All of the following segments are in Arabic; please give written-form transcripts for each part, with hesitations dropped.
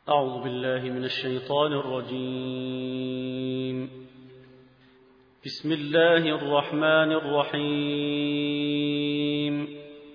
أعوذ بالله من الشيطان الرجيم. بسم الله الرحمن الرحيم.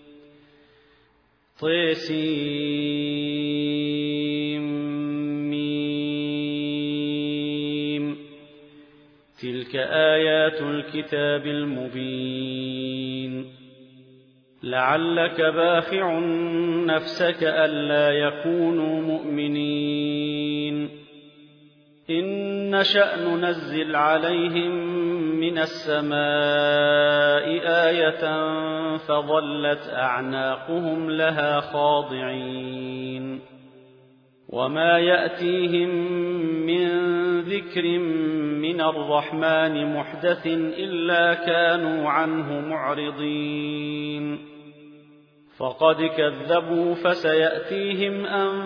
طسيم. تلك آيات الكتاب المبين. لعلك باخع نفسك ألا يكونوا مؤمنين. إن نشأ ننزل عليهم من السماء آية فظلت أعناقهم لها خاضعين. وما يأتيهم من ذكر من الرحمن محدث إلا كانوا عنه معرضين. فقد كذبوا فسيأتيهم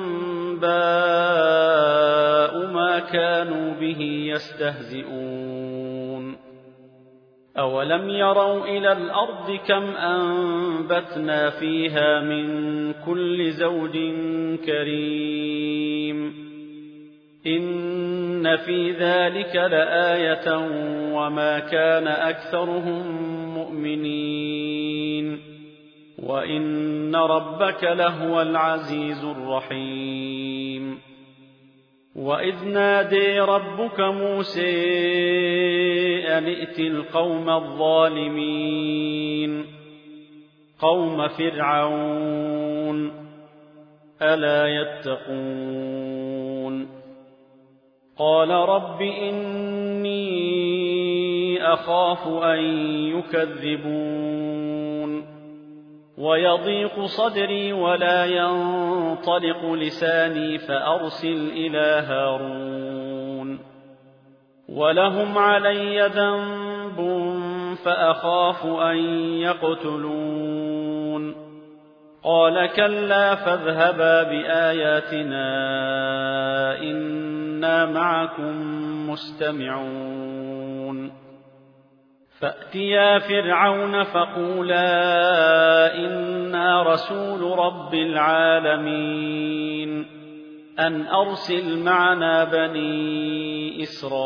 أنباء ما كانوا به يستهزئون. أولم يروا إلى الأرض كم أنبتنا فيها من كل زوج كريم. إن في ذلك لآية وما كان أكثرهم مؤمنين. وإن ربك لهو العزيز الرحيم. وإذ نادي ربك موسى أن ائت القوم الظالمين قوم فرعون ألا يتقون. قال رب إني أخاف أن يكذبون ويضيق صدري ولا ينطلق لساني فأرسل إلى هارون. ولهم علي ذنب فأخاف أن يقتلون. قال كلا فاذهبا بآياتنا إنا معكم مستمعون. فأتيا فرعون فقولا إنا رسول رب العالمين أن أرسل معنا بني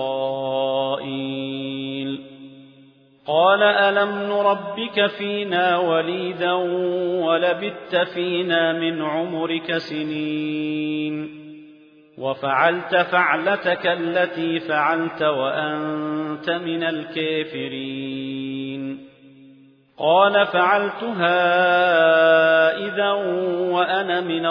إسرائيل. قال ألم نربك فينا وليدا ولبثت فينا من عمرك سنين وفعلت فعلتك التي فعلت وأنت من الكافرين. قال فعلتها إذا وأنا من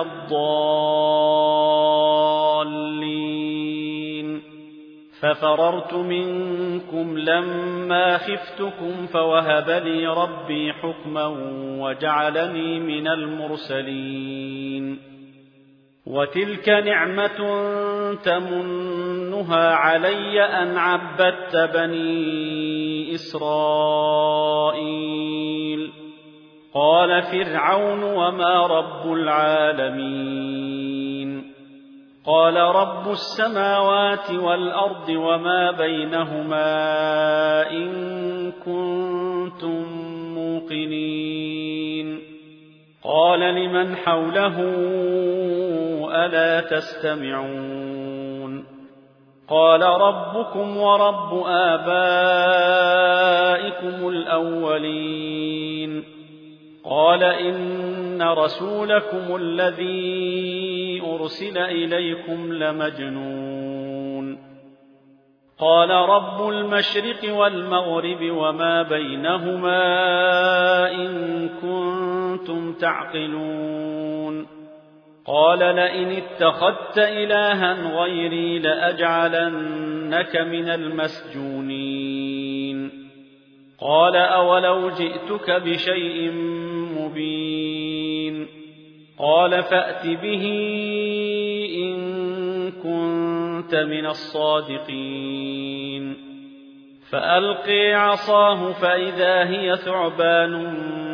الضالين. ففررت منكم لما خفتكم فوهب لي ربي حكما وجعلني من المرسلين. وتلك نعمة تمنها علي أن عبدت بني إسرائيل. قال فرعون وما رب العالمين. قال رب السماوات والأرض وما بينهما إن كنتم موقنين. قال لمن حوله ألا تستمعون. قال ربكم ورب آبائكم الأولين. قال إن رسولكم الذي أرسل إليكم لمجنون. قال رب المشرق والمغرب وما بينهما إن كنتم تعقلون. قال لئن اتخذت إلها غيري لأجعلنك من المسجونين. قال أولو جئتك بشيء مبين. قال فأت به إن كنت من الصادقين. فألقي عصاه فإذا هي ثعبان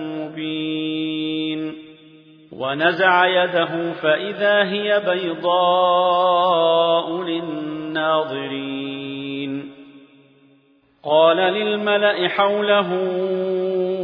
مبين. ونزع يده فإذا هي بيضاء للناظرين. قال للملأ حوله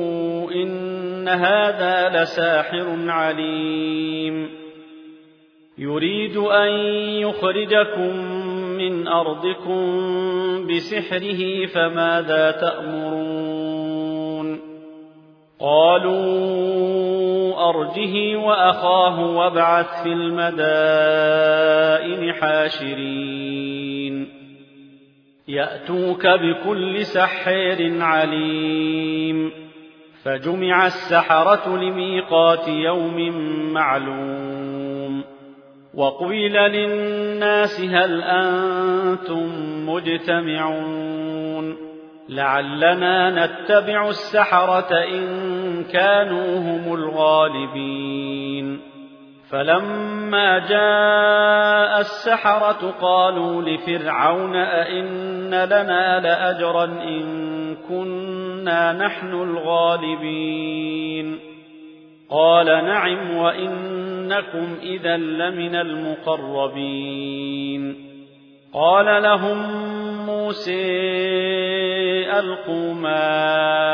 إن هذا لساحر عليم. يريد أن يخرجكم من أرضكم بسحره فماذا تأمرون قالوا أرجه وأخاه وابعث في المدائن حاشرين يأتوك بكل سحر عليم فجمع السحرة لميقات يوم معلوم وقيل للناس هل أنتم مجتمعون لعلنا نتبع السحرة إن كانوا هم الغالبين فلما جاء السحرة قالوا لفرعون أئن لنا لأجرا إن كنا نحن الغالبين قال نعم وإنكم إذا لمن المقربين قال لهم موسى ألقوا ما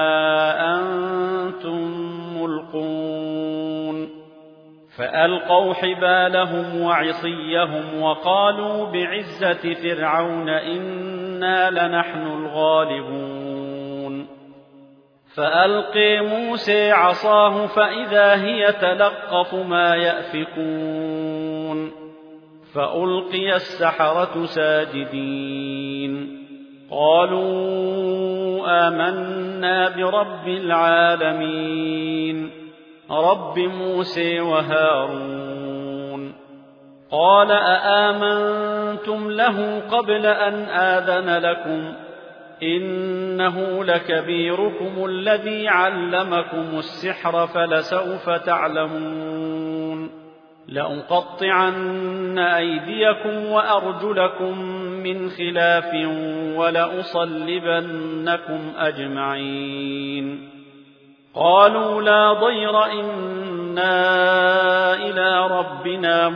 أنتم ملقون فألقوا حبالهم وعصيهم وقالوا بعزة فرعون إنا لنحن الغالبون فألقي موسى عصاه فإذا هي تلقف ما يأفكون فألقي السحرة ساجدين قالوا آمنا برب العالمين رب موسى وهارون قال أآمنتم له قبل أن آذن لكم إنه لكبيركم الذي علمكم السحر فلسوف تعلمون لأقطعن أيديكم وأرجلكم من خلاف ولأصلبنكم أجمعين قالوا لا ضير إنا إلى ربنا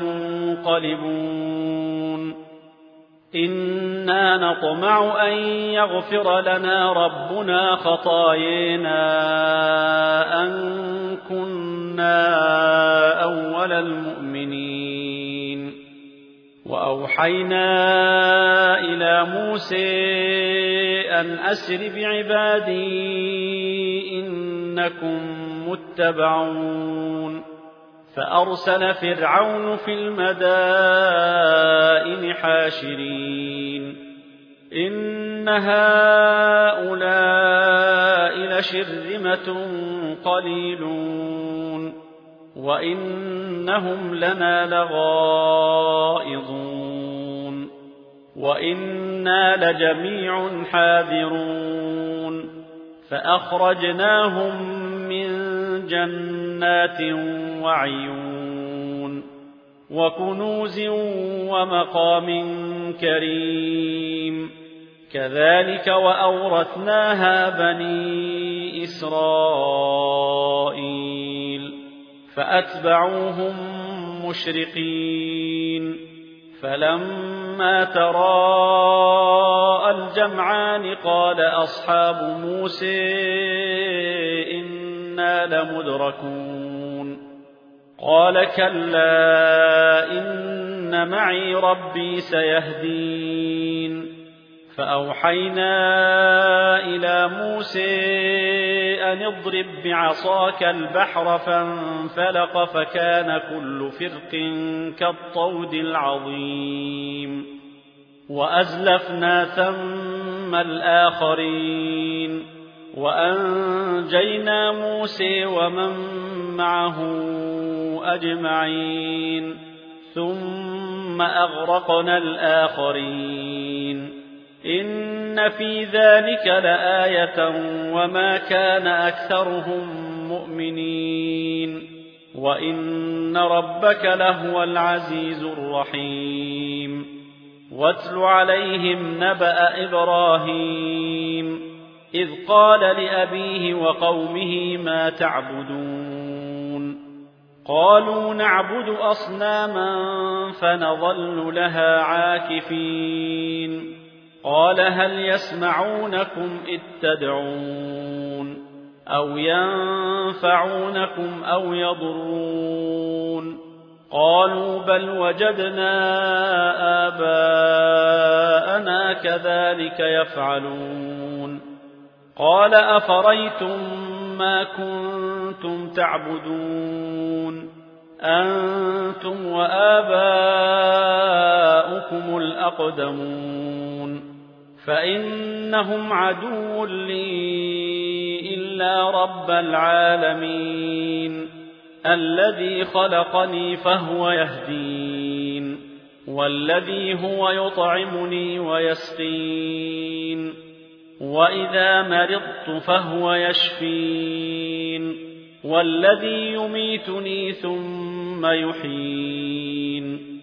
منقلبون إنا نطمع أن يغفر لنا ربنا خطايانا أن كنا أول المؤمنين وأوحينا إلى موسى أن أسر بعبادي إنكم متبعون فأرسل فرعون في المدائن حاشرين إن هؤلاء لشرذمة قليلون وإنهم لنا لغائظون وإنا لجميع حاذرون فأخرجناهم من جنات وعيون وكنوز ومقام كريم كذلك وأورثناها بني إسرائيل فأتبعوهم مشرقين فلما تراءى الجمعان قال أصحاب موسى إنا لمدركون قال كلا إن معي ربي سيهدين فأوحينا إلى موسى أن اضرب بعصاك البحر فانفلق فكان كل فرق كالطود العظيم وأزلفنا ثم الآخرين وأنجينا موسى ومن معه أجمعين ثم أغرقنا الآخرين إن في ذلك لآية وما كان أكثرهم مؤمنين وإن ربك لهو العزيز الرحيم واتل عليهم نبأ إبراهيم إذ قال لأبيه وقومه ما تعبدون قالوا نعبد أصناما فنظل لها عاكفين قال هل يسمعونكم إذ تدعون أو ينفعونكم أو يضرون قالوا بل وجدنا آباءنا كذلك يفعلون قال أفريتم ما كنتم تعبدون أنتم وآباؤكم الأقدمون فإنهم عدو لي إلا رب العالمين الذي خلقني فهو يهدين والذي هو يطعمني ويسقين وإذا مرضت فهو يشفين والذي يميتني ثم يحيين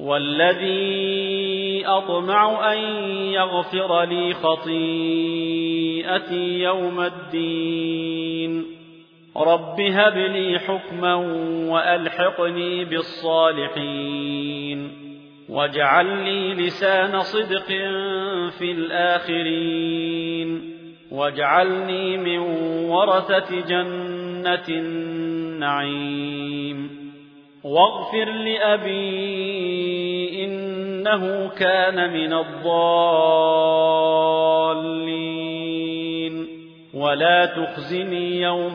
والذي أطمع أن يغفر لي خطيئتي يوم الدين رب هب لي حكما وألحقني بالصالحين واجعل لي لسان صدق في الآخرين واجعلني من ورثة جنة النعيم واغفر لأبي إنه كان من الضالين ولا تخزني يوم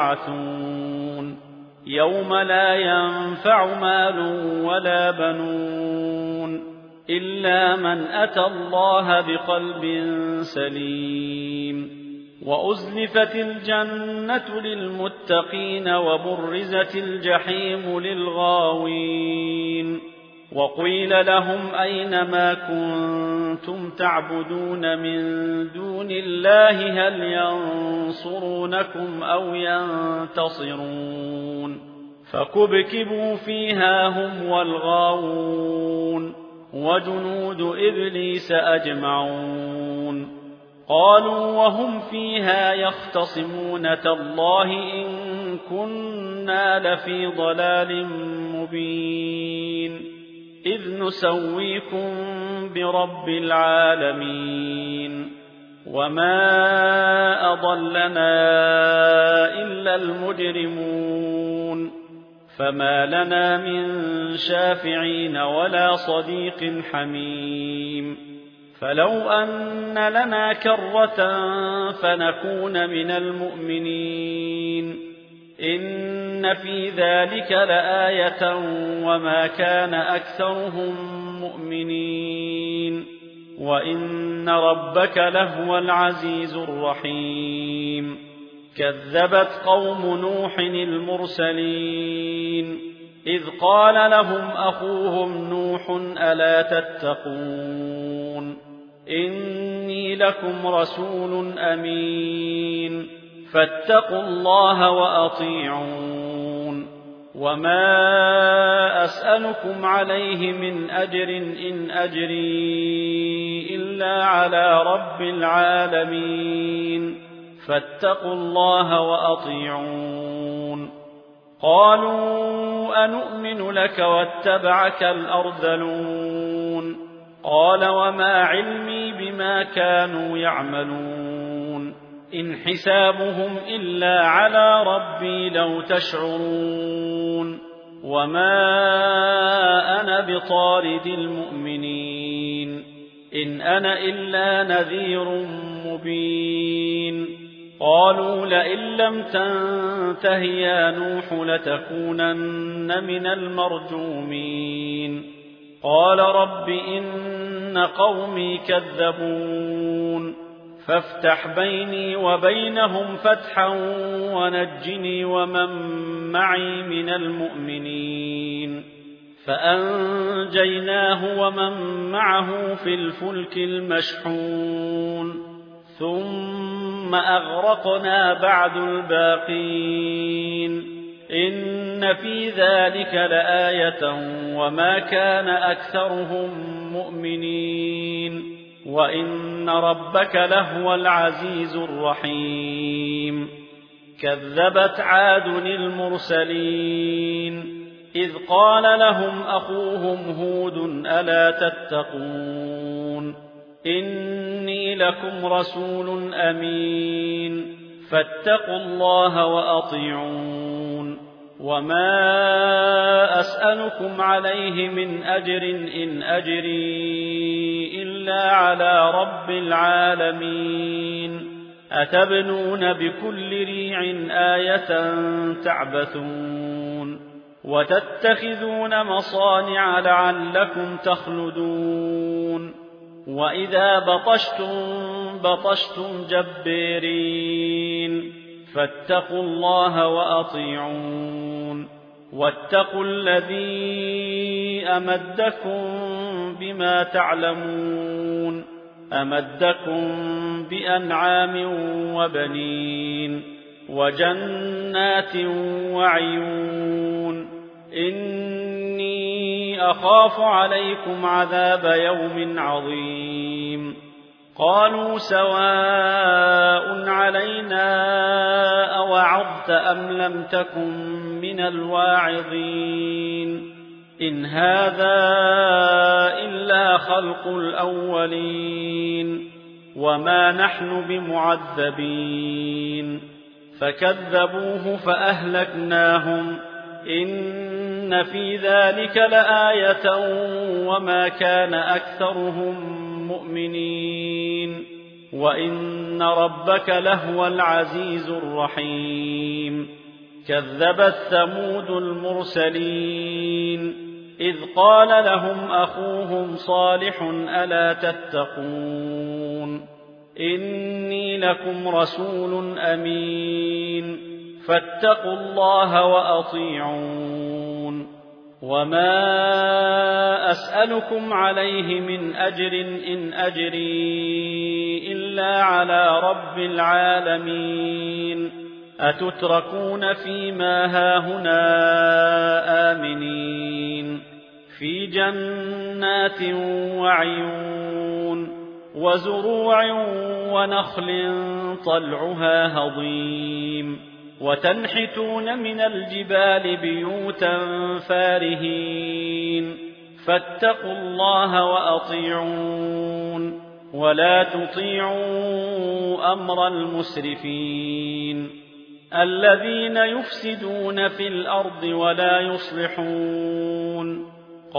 يبعثون يوم لا ينفع مال ولا بنون إلا من أتى الله بقلب سليم وأزلفت الجنة للمتقين وبرزت الجحيم للغاوين وقيل لهم أين ما كنتم تعبدون من دون الله هل ينصرونكم أو ينتصرون فكبكبوا فيها هم والغاوون وجنود إبليس أجمعون قالوا وهم فيها يختصمون تالله إن كنا لفي ضلال مبين إذ نسويكم برب العالمين وما أضلنا إلا المجرمون فما لنا من شافعين ولا صديق حميم فلو أن لنا كرة فنكون من المؤمنين إن في ذلك لآية وما كان أكثرهم مؤمنين وإن ربك لهو العزيز الرحيم كذبت قوم نوح المرسلين إذ قال لهم أخوهم نوح ألا تتقون إني لكم رسول أمين فاتقوا الله وأطيعون وما أسألكم عليه من أجر إن أجري إلا على رب العالمين فاتقوا الله وأطيعون قالوا أنؤمن لك واتبعك الأرذلون قال وما علمي بما كانوا يعملون إن حسابهم إلا على ربي لو تشعرون وما أنا بطارد المؤمنين إن أنا إلا نذير مبين قالوا لئن لم تنته يا نوح لتكونن من المرجومين قال رب إن قومي كذبون فافتح بيني وبينهم فتحا ونجني ومن معي من المؤمنين فأنجيناه ومن معه في الفلك المشحون ثم أغرقنا بعد الباقين إن في ذلك لآية وما كان أكثرهم مؤمنين وإن ربك لهو العزيز الرحيم كذبت عاد المرسلين إذ قال لهم أخوهم هود ألا تتقون إني لكم رسول أمين فاتقوا الله وأطيعون وما أسألكم عليه من أجر إن أجري إلا على رب العالمين أتبنون بكل ريع آية تعبثون وتتخذون مصانع لعلكم تخلدون وإذا بطشتم جبارين فاتقوا الله وأطيعون واتقوا الذي أمدكم بما تعلمون أمدكم بأنعام وبنين وجنات وعيون إني أخاف عليكم عذاب يوم عظيم قالوا سواء علينا أوعظت أم لم تكن من الواعظين إن هذا إلا خلق الأولين وما نحن بمعذبين فكذبوه فأهلكناهم إن في ذلك لآية وما كان أكثرهم مؤمنين وإن ربك لهو العزيز الرحيم كذبت ثمود المرسلين إذ قال لهم أخوهم صالح ألا تتقون إني لكم رسول أمين فاتقوا الله وأطيعون وما أسألكم عليه من أجر إن أجري إلا على رب العالمين أتتركون فيما هاهنا آمنين في جنات وعيون وزروع ونخل طلعها هضيم وتنحتون من الجبال بيوتا فارهين فاتقوا الله وأطيعون ولا تطيعوا أمر المسرفين الذين يفسدون في الأرض ولا يصلحون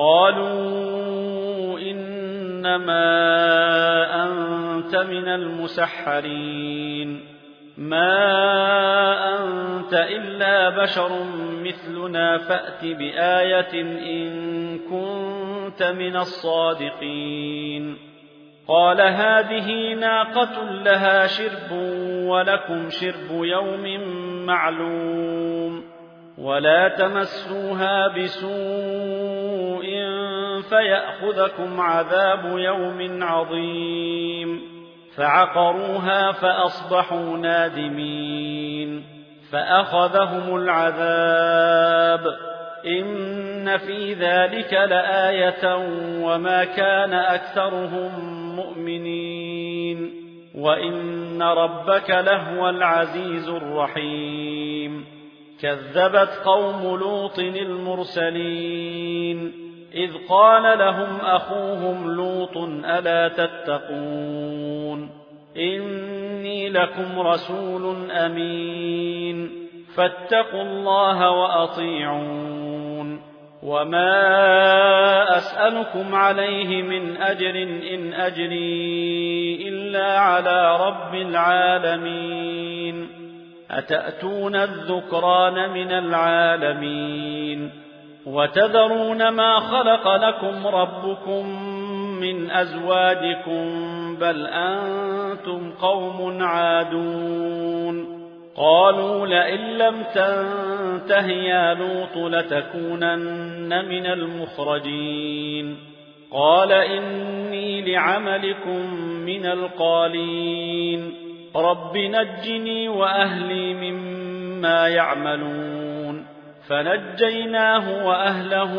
قالوا إنما أنت من المسحرين ما أنت إلا بشر مثلنا فأت بآية إن كنت من الصادقين قال هذه ناقة لها شرب ولكم شرب يوم معلوم ولا تمسوها بسوء فيأخذكم عذاب يوم عظيم فعقروها فأصبحوا نادمين فأخذهم العذاب إن في ذلك لآية وما كان أكثرهم مؤمنين وإن ربك لهو العزيز الرحيم كذبت قوم لوط المرسلين إذ قال لهم أخوهم لوط ألا تتقون إني لكم رسول أمين فاتقوا الله وأطيعون وما أسألكم عليه من أجر إن أجري إلا على رب العالمين أتأتون الذكران من العالمين وتذرون ما خلق لكم ربكم من أزواجكم بل أنتم قوم عادون قالوا لئن لم تنته يا لوط لتكونن من المخرجين قال إني لعملكم من القالين رب نجني وأهلي مما يعملون فنجيناه وأهله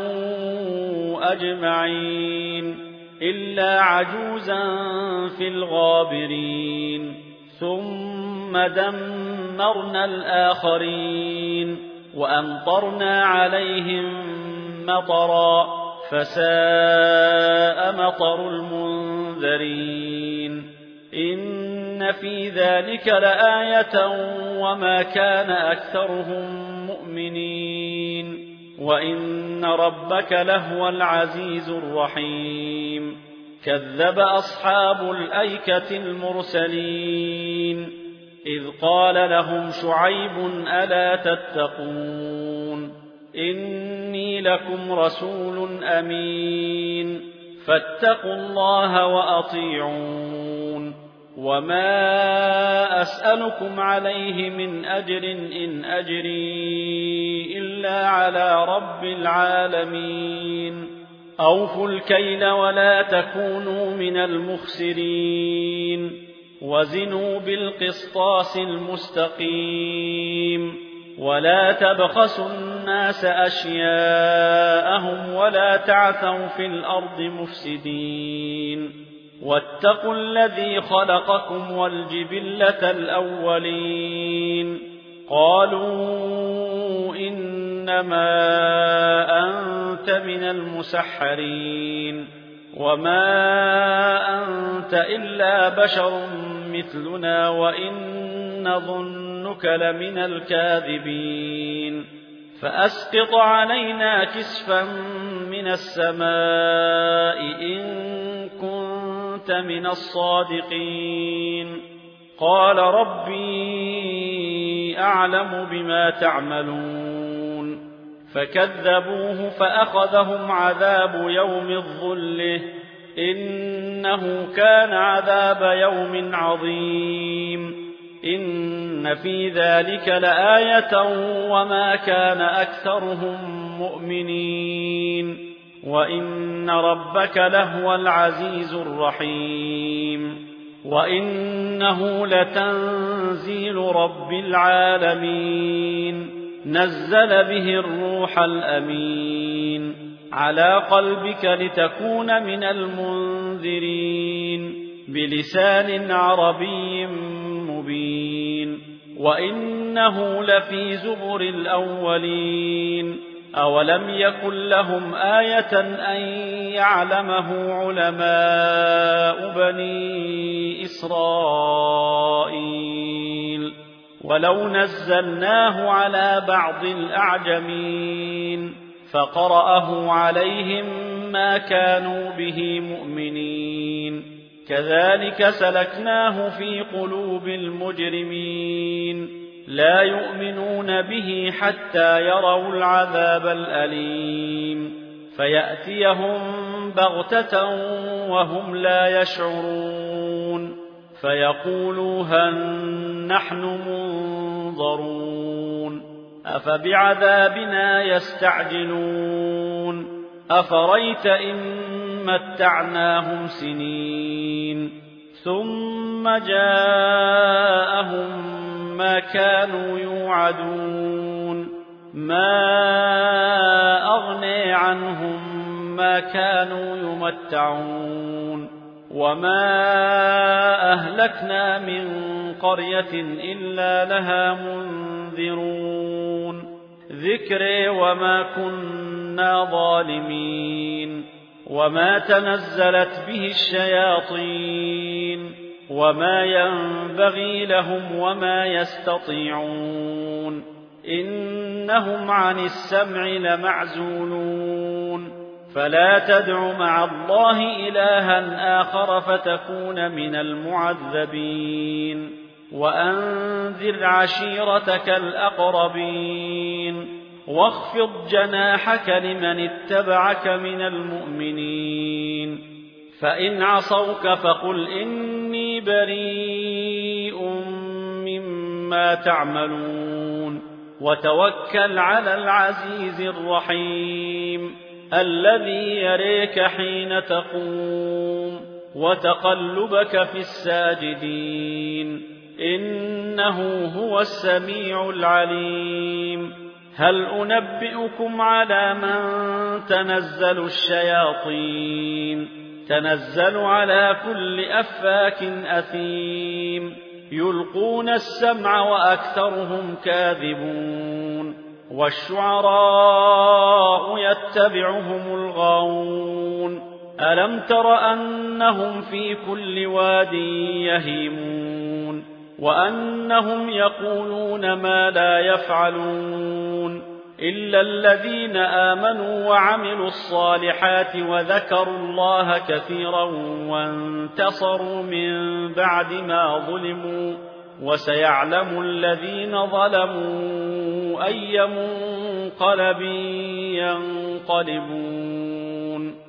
أجمعين إلا عجوزا في الغابرين ثم دمرنا الآخرين وأمطرنا عليهم مطرا فساء مطر المنذرين إن في ذلك لآية وما كان أكثرهم مؤمنين وإن ربك لهو العزيز الرحيم كذب أصحاب الأيكة المرسلين إذ قال لهم شعيب ألا تتقون إني لكم رسول أمين فاتقوا الله وأطيعون وما أسألكم عليه من أجر إن أجري إلا على رب العالمين أوفوا الكيل ولا تكونوا من المخسرين وزنوا بالقسطاس المستقيم ولا تبخسوا الناس أشياءهم ولا تعثوا في الأرض مفسدين واتقوا الذي خلقكم والجبلة الأولين قالوا إنما أنت من المسحرين وما أنت إلا بشر مثلنا وإن نظنك لمن الكاذبين فأسقط علينا كسفا من السماء إن كنت من الصادقين قال ربي أعلم بما تعملون فكذبوه فأخذهم عذاب يوم الظلة إنه كان عذاب يوم عظيم إن في ذلك لآية وما كان أكثرهم مؤمنين وإن ربك لهو العزيز الرحيم وإنه لتنزيل رب العالمين نزل به الروح الأمين على قلبك لتكون من المنذرين بلسان عربي مبين وإنه لفي زبر الأولين أولم يكن لهم آية أن يعلمه علماء بني إسرائيل ولو نزلناه على بعض الأعجمين فقرأه عليهم ما كانوا به مؤمنين كذلك سلكناه في قلوب المجرمين لا يؤمنون به حتى يروا العذاب الأليم فيأتيهم بغتة وهم لا يشعرون فيقولوا هل نحن منظرون أفبعذابنا يستعجلون أفريت إن متعناهم سنين ثم جاءهم ما كانوا يوعدون ما أغني عنهم ما كانوا يمتعون وما أهلكنا من قرية إلا لها منذرون ذكري وما كنا ظالمين وما تنزلت به الشياطين وما ينبغي لهم وما يستطيعون إنهم عن السمع لمعزولون فلا تدع مع الله إلها آخر فتكون من المعذبين وأنذر عشيرتك الأقربين واخفض جناحك لمن اتبعك من المؤمنين فإن عصوك فقل إني بريء مما تعملون وتوكل على العزيز الرحيم الذي يريك حين تقوم وتقلبك في الساجدين إنه هو السميع العليم هل أنبئكم على من تنزل الشياطين تنزل على كل أفاك أثيم يلقون السمع وأكثرهم كاذبون والشعراء يتبعهم الغاوون ألم تر أنهم في كل واد يهيمون وأنهم يقولون ما لا يفعلون إلا الذين آمنوا وعملوا الصالحات وذكروا الله كثيرا وانتصروا من بعد ما ظلموا وسيعلم الذين ظلموا أي منقلب ينقلبون